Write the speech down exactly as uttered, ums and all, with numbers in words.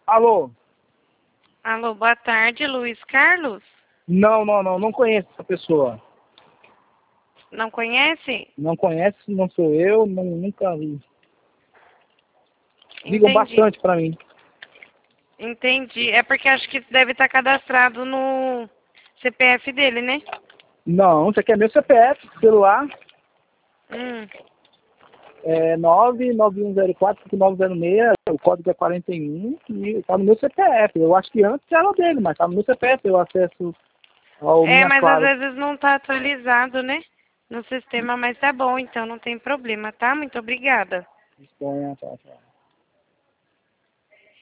Alô? Alô, boa tarde, Luiz Carlos? Não, não, não, não conheço essa pessoa. Não conhece? Não conhece, não sou eu, não, nunca vi. Ligam Entendi. bastante pra mim. Entendi. É porque acho que deve estar cadastrado no C P F dele, né? Não, isso aqui é meu C P F, celular, Hum. é nove nove um zero quatro cinco nove zero seis, o código é quarenta e um e tá no meu C P F. Eu acho que antes era dele, mas tá no meu C P F, eu acesso ao É, Minha mas às Claro. vezes não tá atualizado, né? No sistema, mas tá bom, então não tem problema, tá? Muito obrigada. Espanha, tchau, tchau.